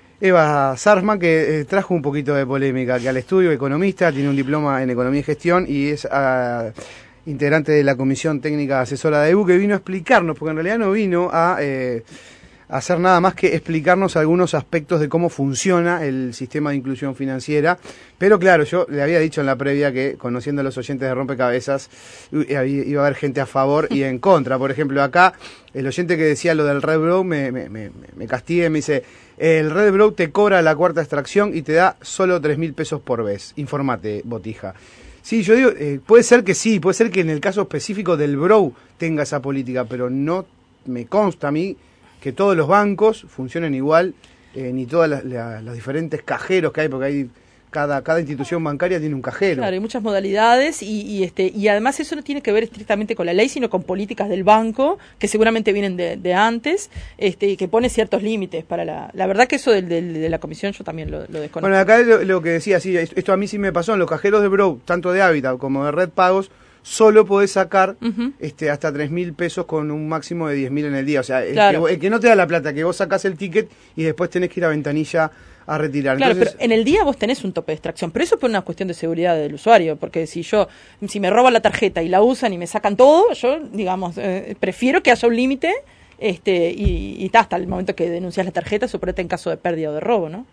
Eva Sarsman, que eh, trajo un poquito de polémica, que al estudio economista, tiene un diploma en economía y gestión y es ah, integrante de la Comisión Técnica Asesora de E B U, que vino a explicarnos, porque en realidad no vino a eh, hacer nada más que explicarnos algunos aspectos de cómo funciona el sistema de inclusión financiera. Pero claro, yo le había dicho en la previa que, conociendo a los oyentes de Rompecabezas, iba a haber gente a favor y en contra. Por ejemplo, acá, el oyente que decía lo del Red Brow me, me, me, me castigue, me dice, el Red Brow te cobra la cuarta extracción y te da solo tres mil pesos por vez. Informate, Botija. Sí, yo digo, eh, puede ser que sí, puede ser que en el caso específico del Brow tenga esa política, pero no me consta a mí que todos los bancos funcionen igual, eh, ni todas las, las, los diferentes cajeros que hay, porque hay cada, cada institución bancaria tiene un cajero. Claro, hay muchas modalidades y, y este y además eso no tiene que ver estrictamente con la ley, sino con políticas del banco, que seguramente vienen de, de antes, este y que pone ciertos límites para la... La verdad que eso del, del, de la comisión yo también lo, lo desconozco. Bueno, acá lo, lo que decía, sí, esto a mí sí me pasó, en los cajeros de Brow, tanto de Habitat como de Red Pagos, solo podés sacar uh-huh. este hasta tres mil pesos con un máximo de diez mil en el día. O sea, claro. el, que, el que no te da la plata, que vos sacás el ticket y después tenés que ir a ventanilla a retirar. Claro, Entonces, pero en el día vos tenés un tope de extracción, pero eso es por una cuestión de seguridad del usuario, porque si yo, si me roban la tarjeta y la usan y me sacan todo, yo, digamos, eh, prefiero que haya un límite este y, y hasta el momento que denuncias la tarjeta, suponete en caso de pérdida o de robo, ¿no?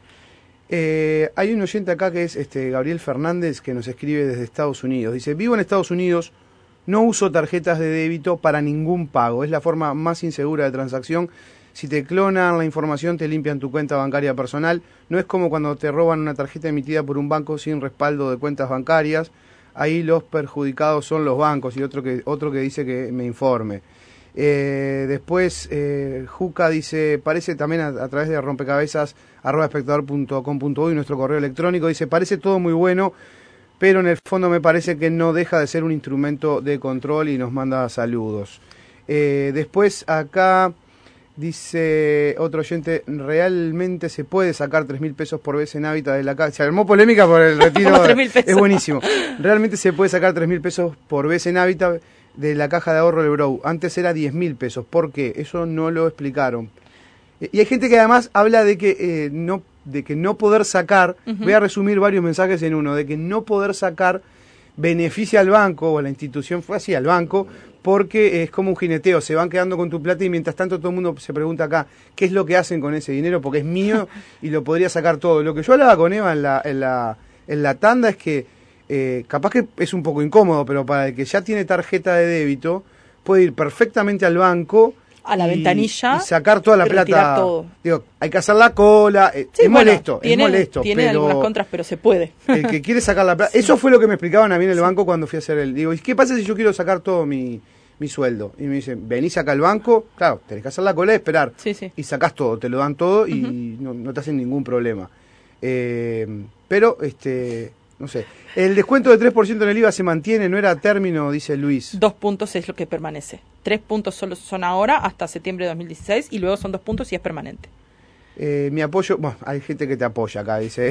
Eh, hay un oyente acá que es este Gabriel Fernández, que nos escribe desde Estados Unidos. Dice, vivo en Estados Unidos, no uso tarjetas de débito para ningún pago. Es la forma más insegura de transacción. Si te clonan la información, te limpian tu cuenta bancaria personal. No es como cuando te roban una tarjeta emitida por un banco sin respaldo de cuentas bancarias. Ahí los perjudicados son los bancos. Y otro que, otro que dice que me informe. Eh, después, eh, Juca dice, parece también a, a través de rompecabezas arroba espectador punto com punto uy, nuestro correo electrónico, dice, parece todo muy bueno, pero en el fondo me parece que no deja de ser un instrumento de control, y nos manda saludos. Eh, después acá dice otro oyente, realmente se puede sacar tres mil pesos por vez en Habitat de la casa. Se armó polémica por el retiro, es buenísimo. Realmente se puede sacar tres mil pesos por vez en Habitat de la caja de ahorro del Brow. Antes era diez mil pesos. ¿Por qué? Eso no lo explicaron. Y hay gente que además habla de que eh, no de que no poder sacar, uh-huh. voy a resumir varios mensajes en uno, de que no poder sacar beneficia al banco o a la institución, fue así, al banco, porque es como un jineteo, se van quedando con tu plata y mientras tanto todo el mundo se pregunta acá, ¿qué es lo que hacen con ese dinero? Porque es mío y lo podría sacar todo. Lo que yo hablaba con Eva en la, en la, en la tanda es que eh, capaz que es un poco incómodo, pero para el que ya tiene tarjeta de débito, puede ir perfectamente al banco a la y, ventanilla y sacar toda la plata. Todo. Digo, hay que hacer la cola, eh, sí, es bueno, molesto, tiene, es molesto. Tiene pero algunas contras, pero se puede. El que quiere sacar la plata, sí. Eso fue lo que me explicaban a mí en el sí. banco cuando fui a hacer el. Digo, ¿y qué pasa si yo quiero sacar todo mi, mi sueldo? Y me dicen, venís acá al banco, claro, tenés que hacer la cola y esperar. Sí, sí. Y sacás todo, te lo dan todo y uh-huh. no, no te hacen ningún problema. Eh, pero, este, no sé. El descuento de tres por ciento en el I V A se mantiene, no era a término, dice Luis. Dos puntos es lo que permanece. Tres puntos solo son ahora, hasta septiembre de dos mil dieciséis, y luego son dos puntos y es permanente. Eh, mi apoyo, bueno, hay gente que te apoya acá, dice.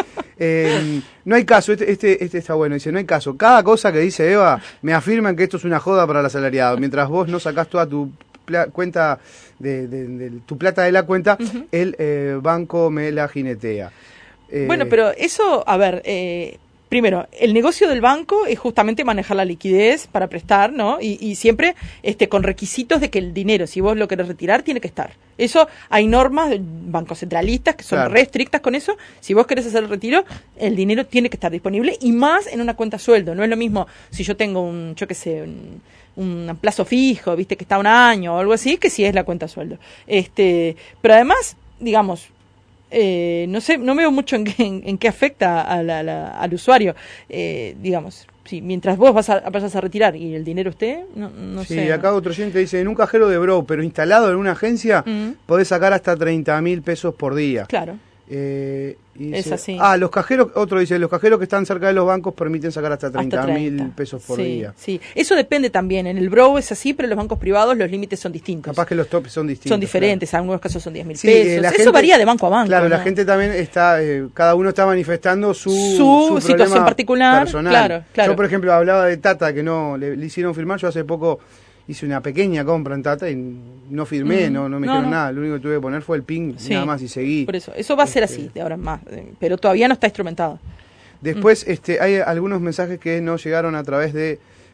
eh, no hay caso, este, este, este está bueno, dice, no hay caso. Cada cosa que dice Eva, me afirman que esto es una joda para el asalariado. Mientras vos no sacás toda tu pla- cuenta, de, de, de, de tu plata de la cuenta, uh-huh. el eh, banco me la jinetea. Eh, bueno, pero eso, a ver... Eh, Primero, el negocio del banco es justamente manejar la liquidez para prestar, ¿no? Y, y siempre este, con requisitos de que el dinero, si vos lo querés retirar, tiene que estar. Eso, hay normas de bancos centralistas que son claro. re estrictas con eso. Si vos querés hacer el retiro, el dinero tiene que estar disponible y más en una cuenta sueldo. No es lo mismo si yo tengo un, yo qué sé, un, un plazo fijo, viste, que está un año o algo así, que si es la cuenta sueldo. Este, pero además, digamos... Eh, no sé, no veo mucho en qué, en, en qué afecta a la, la, al usuario, eh, digamos, sí, mientras vos vas a, vayas a retirar y el dinero esté, no, no sí, sé. Sí, acá ¿no? otro oyente dice, en un cajero de Brow, pero instalado en una agencia, uh-huh. podés sacar hasta treinta mil pesos por día. Claro. Eh, y es dice, así. Ah, los cajeros, otro dice, los cajeros que están cerca de los bancos permiten sacar hasta treinta mil pesos por sí, día. Sí, eso depende también. En el Brow es así, pero en los bancos privados los límites son distintos. Capaz que los tops son distintos. Son diferentes, claro. En algunos casos son diez mil sí, pesos. Eh, eso gente, varía de banco a banco. Claro, ¿no? la gente también está, eh, cada uno está manifestando su, su, su situación particular. Personal. Claro, claro. Yo, por ejemplo, hablaba de Tata, que no le, le hicieron firmar. Yo hace poco hice una pequeña compra en Tata y no firmé, mm, no, no me no, dijeron no. nada. Lo único que tuve que poner fue el PIN, sí, nada más, y seguí. Por eso, eso va a ser este, así de ahora en más, pero todavía no está instrumentado. Después mm. este, hay algunos mensajes que nos llegaron a través de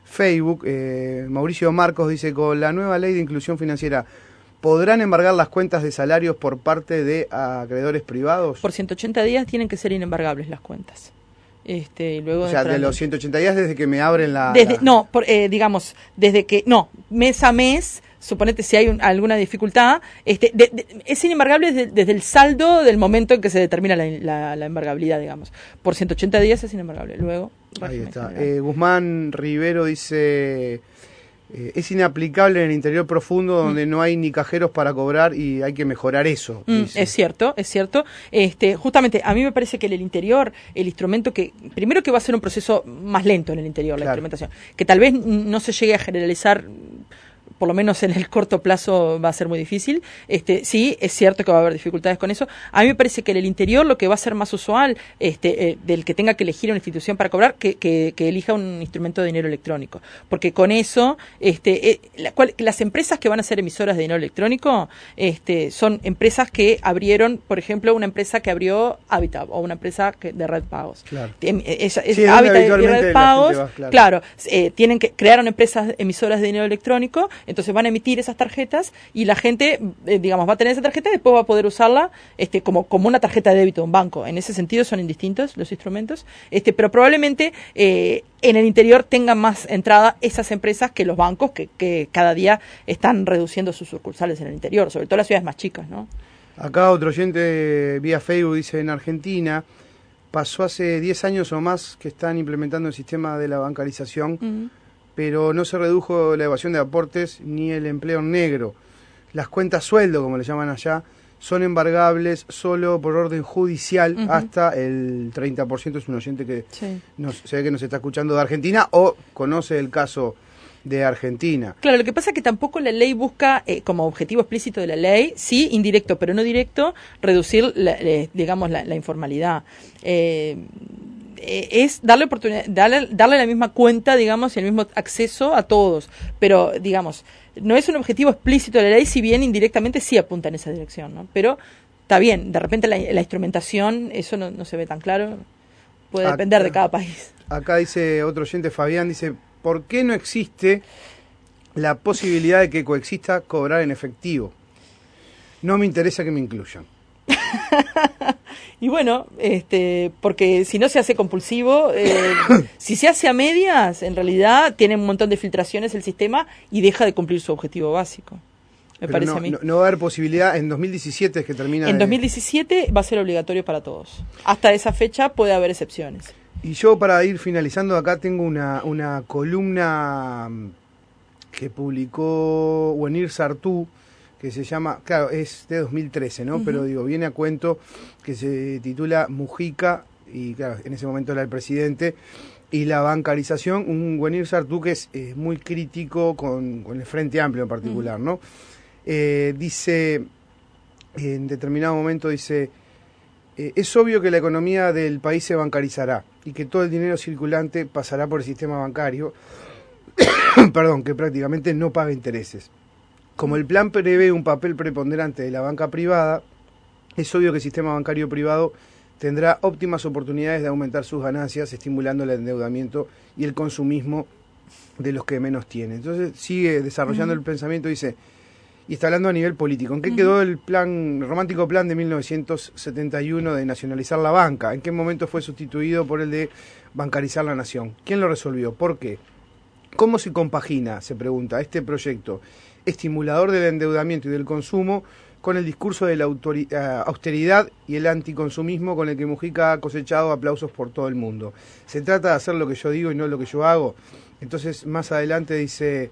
Facebook. Eh, Mauricio Marcos dice, con la nueva ley de inclusión financiera, ¿podrán embargar las cuentas de salarios por parte de acreedores privados? Por ciento ochenta días tienen que ser inembargables las cuentas. Este, y luego o sea, de los ciento ochenta días desde que me abren la... Desde, la... No, por, eh, digamos, desde que... No, mes a mes... Suponete si hay un, alguna dificultad, este, de, de, es inembargable desde, desde el saldo del momento en que se determina la, la, la embargabilidad, digamos. Por ciento ochenta días es inembargable. Luego, ahí está. Eh, Guzmán Rivero dice, eh, es inaplicable en el interior profundo donde mm. no hay ni cajeros para cobrar y hay que mejorar eso. Mm, es cierto, es cierto. Este, justamente, a mí me parece que en el interior, el instrumento que, primero que va a ser un proceso más lento en el interior, la claro. instrumentación, que tal vez no se llegue a generalizar, por lo menos en el corto plazo va a ser muy difícil. Este, sí, es cierto que va a haber dificultades con eso. A mí me parece que en el interior lo que va a ser más usual, este, eh, del que tenga que elegir una institución para cobrar, que, que, que elija un instrumento de dinero electrónico. Porque con eso, este, eh, la, cual, las empresas que van a ser emisoras de dinero electrónico, este, son empresas que abrieron, por ejemplo, una empresa que abrió Habitat o una empresa que, de red pagos. Claro. Es, es, sí, Habitat y red pagos, va, claro, claro eh, tienen que crearon empresas emisoras de dinero electrónico. Entonces van a emitir esas tarjetas y la gente, eh, digamos, va a tener esa tarjeta y después va a poder usarla este, como, como una tarjeta de débito de un banco. En ese sentido son indistintos los instrumentos, este, pero probablemente eh, en el interior tengan más entrada esas empresas que los bancos que, que cada día están reduciendo sus sucursales en el interior, sobre todo las ciudades más chicas, ¿no? Acá otro oyente vía Facebook dice, en Argentina pasó hace diez años o más que están implementando el sistema de la bancarización, uh-huh. pero no se redujo la evasión de aportes ni el empleo negro. Las cuentas sueldo, como le llaman allá, son embargables solo por orden judicial uh-huh. hasta el treinta por ciento. Es un oyente que sí. nos, se ve que nos está escuchando de Argentina o conoce el caso de Argentina. Claro, lo que pasa es que tampoco la ley busca, eh, como objetivo explícito de la ley, sí, indirecto, pero no directo, reducir, la, eh, digamos, la, la informalidad. Eh, es darle oportunidad, darle, darle la misma cuenta, digamos, y el mismo acceso a todos, pero, digamos, no es un objetivo explícito de la ley, si bien indirectamente sí apunta en esa dirección, ¿no? Pero está bien, de repente la, la instrumentación, eso no, no se ve tan claro, puede acá, depender de cada país. Acá dice otro oyente, Fabián, dice, ¿por qué no existe la posibilidad de que coexista cobrar en efectivo? No me interesa que me incluyan. Y bueno, este, porque si no se hace compulsivo, eh, si se hace a medias, en realidad tiene un montón de filtraciones el sistema y deja de cumplir su objetivo básico. Me Pero parece no, a mí. No, no va a haber posibilidad, en dos mil diecisiete es que termina. En de... dos mil diecisiete va a ser obligatorio para todos. Hasta esa fecha puede haber excepciones. Y yo, para ir finalizando, acá tengo una, una columna que publicó Wenir Sartú, que se llama, claro, es de dos mil trece, ¿no? Uh-huh. Pero digo, viene a cuento, que se titula Mujica, y claro, en ese momento era el presidente, y la bancarización, un Wenir Sartú que es eh, muy crítico con, con el Frente Amplio en particular, uh-huh. ¿no? Eh, dice, en determinado momento dice, eh, es obvio que la economía del país se bancarizará, y que todo el dinero circulante pasará por el sistema bancario, perdón, que prácticamente no paga intereses. Como el plan prevé un papel preponderante de la banca privada, es obvio que el sistema bancario privado tendrá óptimas oportunidades de aumentar sus ganancias, estimulando el endeudamiento y el consumismo de los que menos tienen. Entonces sigue desarrollando uh-huh. el pensamiento, dice, y está hablando a nivel político. ¿En qué uh-huh. quedó el plan, el romántico plan de mil novecientos setenta y uno de nacionalizar la banca? ¿En qué momento fue sustituido por el de bancarizar la nación? ¿Quién lo resolvió? ¿Por qué? ¿Cómo se compagina, se pregunta, este proyecto estimulador del endeudamiento y del consumo con el discurso de la autori- uh, austeridad y el anticonsumismo con el que Mujica ha cosechado aplausos por todo el mundo? ¿Se trata de hacer lo que yo digo y no lo que yo hago? Entonces, más adelante dice,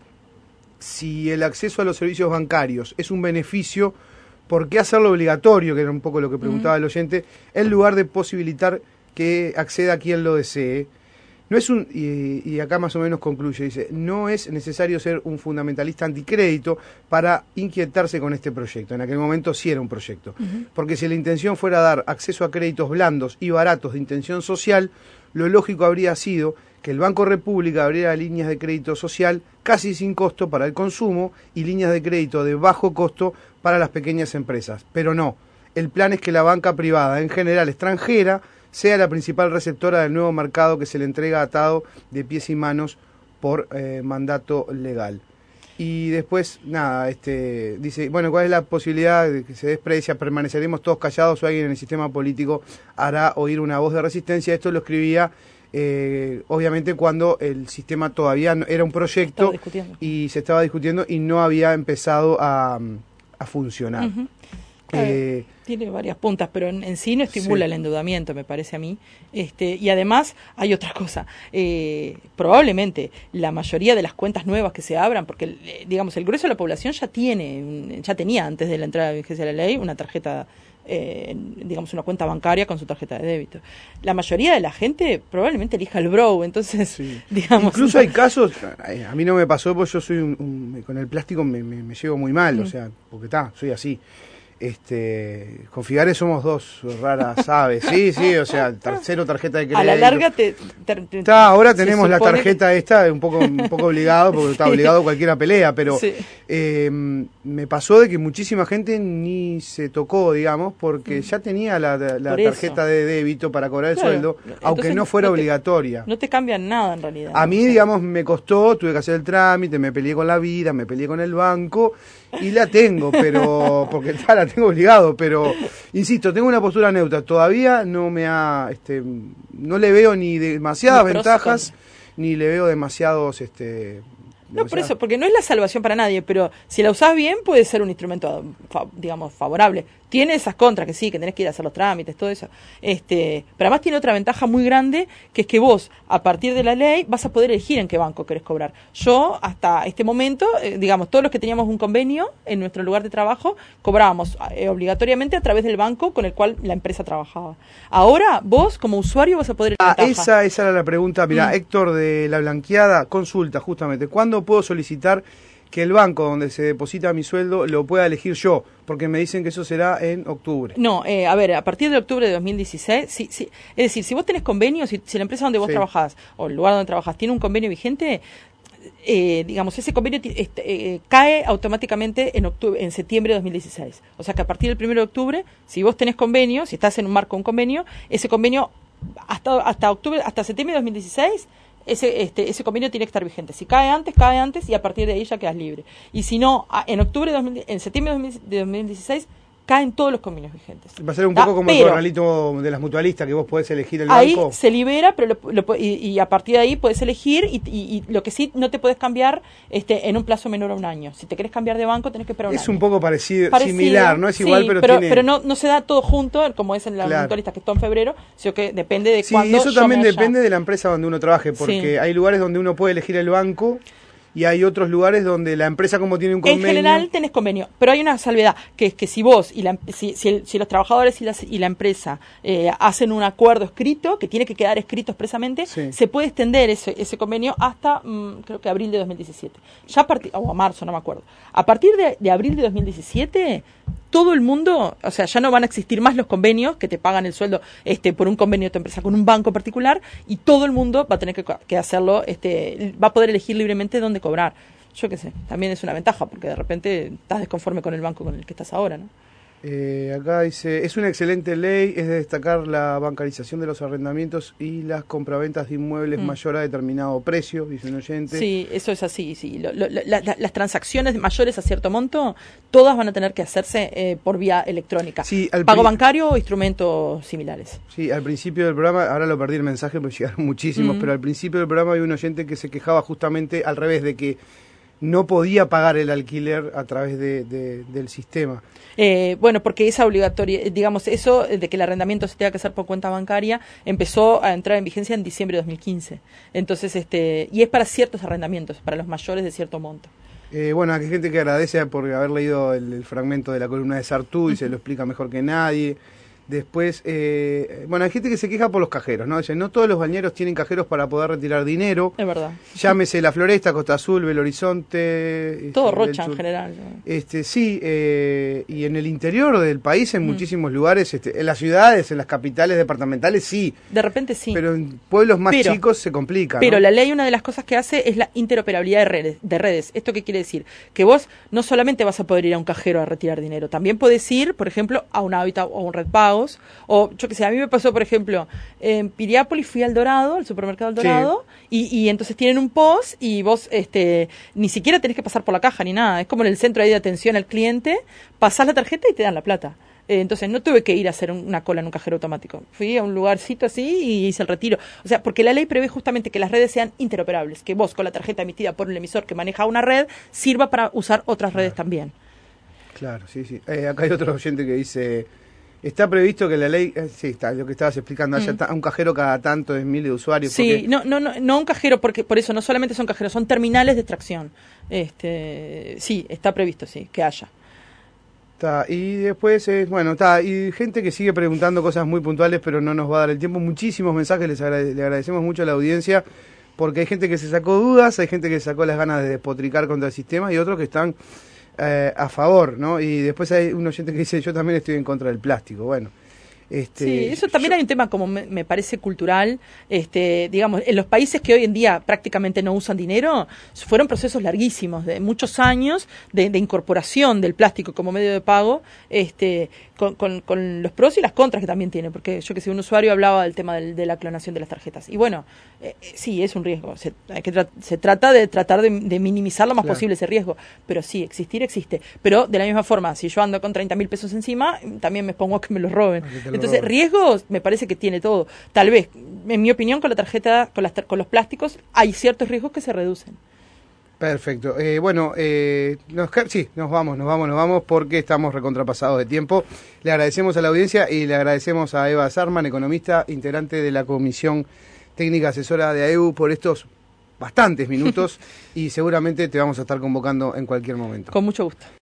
si el acceso a los servicios bancarios es un beneficio, ¿por qué hacerlo obligatorio? Que era un poco lo que preguntaba el oyente, en lugar de posibilitar que acceda a quien lo desee. No es un, y, y acá más o menos concluye, dice, no es necesario ser un fundamentalista anticrédito para inquietarse con este proyecto. En aquel momento sí era un proyecto. Uh-huh. Porque si la intención fuera dar acceso a créditos blandos y baratos de intención social, lo lógico habría sido que el Banco República abriera líneas de crédito social casi sin costo para el consumo y líneas de crédito de bajo costo para las pequeñas empresas. Pero no, el plan es que la banca privada, en general extranjera, sea la principal receptora del nuevo mercado que se le entrega atado de pies y manos por eh, mandato legal. Y después, nada, este dice, bueno, ¿cuál es la posibilidad de que se desprecia? ¿Permaneceremos todos callados o alguien en el sistema político hará oír una voz de resistencia? Esto lo escribía, eh, obviamente, cuando el sistema todavía no, era un proyecto y se estaba discutiendo y no había empezado a, a funcionar. Uh-huh. Eh, tiene varias puntas, pero en, en sí no estimula sí. el endeudamiento, me parece a mí. Este, y además hay otra cosa. Eh, probablemente la mayoría de las cuentas nuevas que se abran, porque eh, digamos el grueso de la población ya tiene, ya tenía antes de la entrada en vigencia de la ley una tarjeta, eh, digamos una cuenta bancaria con su tarjeta de débito. La mayoría de la gente probablemente elija el Brow, entonces, sí. digamos. Incluso hay casos, a mí no me pasó, porque yo soy un, un con el plástico me, me, me llevo muy mal, mm. o sea, porque está, soy así. Este, con Figares somos dos raras aves, sí, sí, o sea, tercero tarjeta de crédito. A la larga te... te, te está, ahora tenemos la tarjeta que... esta, un poco un poco obligado, porque está obligado cualquiera pelea, pero sí. eh, me pasó de que muchísima gente ni se tocó, digamos, porque mm. ya tenía la, la, la tarjeta de débito para cobrar el claro. sueldo, entonces, aunque no fuera no te, obligatoria. No te cambian nada en realidad. A mí, digamos, me costó, tuve que hacer el trámite, me peleé con la vida, me peleé con el banco, y la tengo, pero porque está, la tengo obligado, pero insisto, tengo una postura neutra, todavía no me ha, este, no le veo ni demasiadas Muy ventajas, ni le veo demasiados, este, no, por eso, porque no es la salvación para nadie, pero si la usás bien puede ser un instrumento, digamos, favorable. Tiene esas contras, que sí, que tenés que ir a hacer los trámites, todo eso. Este, pero además tiene otra ventaja muy grande, que es que vos, a partir de la ley, vas a poder elegir en qué banco querés cobrar. Yo, hasta este momento, eh, digamos, todos los que teníamos un convenio en nuestro lugar de trabajo, cobrábamos eh, obligatoriamente a través del banco con el cual la empresa trabajaba. Ahora, vos, como usuario, vas a poder... Ah, esa, esa era la pregunta. Mirá, mm. Héctor de La Blanqueada consulta justamente, ¿cuándo puedo solicitar que el banco donde se deposita mi sueldo lo pueda elegir yo? Porque me dicen que eso será en octubre. No, eh, a ver, a partir de octubre de dos mil dieciséis, sí, sí, es decir, si vos tenés convenio, si, si la empresa donde vos sí. trabajás o el lugar donde trabajás tiene un convenio vigente, eh, digamos, ese convenio este, eh, cae automáticamente en octubre, en septiembre de dos mil dieciséis. O sea que a partir del primero de octubre, si vos tenés convenio, si estás en un marco de un convenio, ese convenio hasta, hasta octubre, hasta septiembre de dos mil dieciséis, ese este ese convenio tiene que estar vigente. Si cae antes, cae antes y a partir de ahí ya quedas libre. Y si no, en octubre de dos mil, en septiembre de dos mil dieciséis caen todos los convenios vigentes. Va a ser un poco como pero, el jornalito de las mutualistas, que vos podés elegir el ahí banco. Ahí se libera, pero lo, lo, y, y a partir de ahí podés elegir y, y, y lo que sí no te podés cambiar este en un plazo menor a un año. Si te querés cambiar de banco tenés que esperar un es año. un poco parecido, parecido, similar, no es sí, igual, pero, pero tiene... pero no, no se da todo junto, como es en la claro. mutualista que está en febrero, sino que depende de sí, cuándo. Y eso también depende de la empresa donde uno trabaje, porque sí. hay lugares donde uno puede elegir el banco y hay otros lugares donde la empresa, como tiene un convenio... En general tenés convenio, pero hay una salvedad, que es que si vos y la, si, si, el, si los trabajadores y la, y la empresa eh, hacen un acuerdo escrito, que tiene que quedar escrito expresamente, sí. se puede extender ese, ese convenio hasta, mmm, creo que abril de dos mil diecisiete. Ya a partir, o a marzo, no me acuerdo. A partir de, de abril de dos mil diecisiete... todo el mundo, o sea, ya no van a existir más los convenios que te pagan el sueldo este por un convenio de tu empresa con un banco particular y todo el mundo va a tener que, que hacerlo, este va a poder elegir libremente dónde cobrar. Yo qué sé, también es una ventaja porque de repente estás desconforme con el banco con el que estás ahora, ¿no? Eh, acá dice, es una excelente ley, es de destacar la bancarización de los arrendamientos y las compraventas de inmuebles mm. mayor a determinado precio, dice un oyente. Sí, eso es así, sí. Lo, lo, la, la, las transacciones mayores a cierto monto, todas van a tener que hacerse eh, por vía electrónica. Sí, pago bancario o instrumentos similares. Sí, al principio del programa, ahora lo perdí el mensaje porque llegaron muchísimos, mm. pero al principio del programa había un oyente que se quejaba justamente al revés, de que no podía pagar el alquiler a través de, de, del sistema. Eh, bueno, porque esa obligatoria, digamos, eso de que el arrendamiento se tenga que hacer por cuenta bancaria empezó a entrar en vigencia en diciembre de dos mil quince. Entonces, este, y es para ciertos arrendamientos, para los mayores de cierto monto. Eh, bueno, hay gente que agradece por haber leído el, el fragmento de la columna de Sartú y uh-huh. se lo explica mejor que nadie. Después, eh, bueno, hay gente que se queja por los cajeros, ¿no? Dicen, no todos los bañeros tienen cajeros para poder retirar dinero. Es verdad. Llámese La Floresta, Costa Azul, Belo Horizonte. Todo este, Rocha en general. ¿No? Este, sí, eh, y en el interior del país, en mm. muchísimos lugares, este, en las ciudades, en las capitales departamentales, sí. De repente sí. Pero en pueblos más pero, chicos se complica. Pero ¿no? la ley, una de las cosas que hace es la interoperabilidad de redes, de redes. ¿Esto qué quiere decir? Que vos no solamente vas a poder ir a un cajero a retirar dinero, también podés ir, por ejemplo, a un Hábitat o a un Red Pago pagos, o yo que sé, a mí me pasó, por ejemplo, en Piriápolis fui al Dorado, al supermercado El Dorado, sí. y, y entonces tienen un P O S y vos este ni siquiera tenés que pasar por la caja ni nada, es como en el centro ahí de atención al cliente, pasás la tarjeta y te dan la plata. Entonces no tuve que ir a hacer una cola en un cajero automático. Fui a un lugarcito así y hice el retiro. O sea, porque la ley prevé justamente que las redes sean interoperables, que vos con la tarjeta emitida por el emisor que maneja una red sirva para usar otras redes claro. también. Claro, sí, sí. Eh, acá hay otro oyente que dice, está previsto que la ley, eh, sí, está, lo que estabas explicando, haya mm. un cajero cada tanto de miles de usuarios. Sí, porque... no, no, no, no un cajero, porque por eso no solamente son cajeros, son terminales de extracción. Este, sí, está previsto, sí, que haya. Está, y después, eh, bueno, está, y gente que sigue preguntando cosas muy puntuales, pero no nos va a dar el tiempo. Muchísimos mensajes, les agrade le agradecemos mucho a la audiencia, porque hay gente que se sacó dudas, hay gente que sacó las ganas de despotricar contra el sistema y otros que están eh, a favor, ¿no? Y después hay un oyente que dice, yo también estoy en contra del plástico. Bueno. Este, sí, eso también yo... hay un tema como me, me parece cultural, este, digamos, en los países que hoy en día prácticamente no usan dinero, fueron procesos larguísimos, de muchos años de, de incorporación del plástico como medio de pago, este, con, con, con los pros y las contras que también tiene, porque yo que sé, un usuario hablaba del tema del, de la clonación de las tarjetas, y bueno, eh, sí, es un riesgo, se, hay que tra se trata de tratar de, de minimizar lo más claro. posible ese riesgo, pero sí, existir existe, pero de la misma forma, si yo ando con treinta mil pesos encima, también me pongo a que me los roben. Entonces, riesgos me parece que tiene todo. Tal vez, en mi opinión, con la tarjeta, con, las, con los plásticos, hay ciertos riesgos que se reducen. Perfecto. Eh, bueno, eh, nos, sí, nos vamos, nos vamos, nos vamos porque estamos recontrapasados de tiempo. Le agradecemos a la audiencia y le agradecemos a Eva Sarman, economista, integrante de la Comisión Técnica Asesora de A E U, por estos bastantes minutos y seguramente te vamos a estar convocando en cualquier momento. Con mucho gusto.